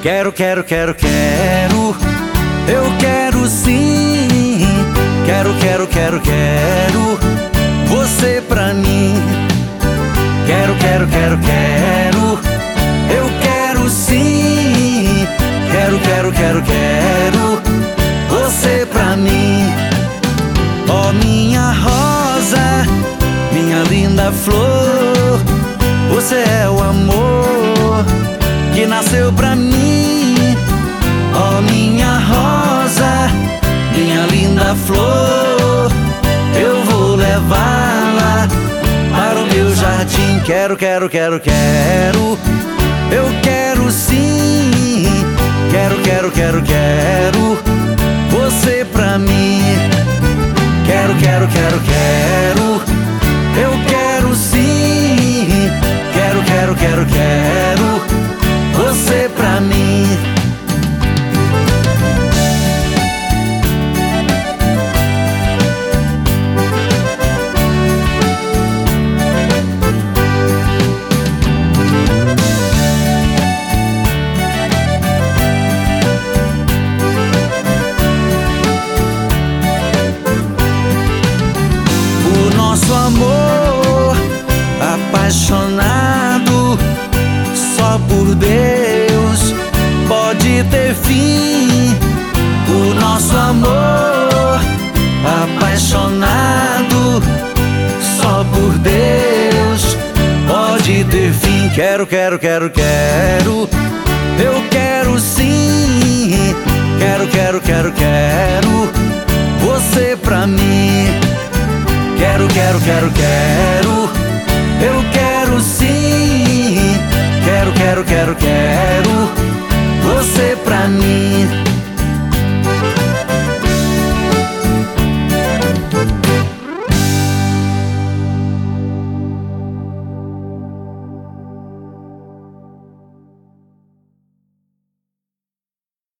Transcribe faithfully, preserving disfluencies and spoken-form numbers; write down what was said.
Quero, quero, quero, quero, eu quero sim. Quero, quero, quero, quero você pra mim. Quero, quero, quero, quero, eu quero sim. Quero, quero, quero, quero você pra mim. Ó minha rosa, minha linda flor, você é o amor que nasceu pra mim. Ó minha rosa, minha linda flor, eu vou levá-la para o meu jardim. Quero, quero, quero, quero, eu quero sim. Quero, quero, quero, quero você pra mim. Quero, quero, quero, quero, eu quero sim. Quero, quero, quero, quero você pra mim. Nosso amor apaixonado só por Deus pode ter fim. O nosso amor apaixonado só por Deus pode ter fim. Quero, quero, quero, quero, eu quero sim. Quero, quero, quero, quero você pra mim. Quero, quero, quero, quero, eu quero sim. Quero, quero, quero, quero você pra mim.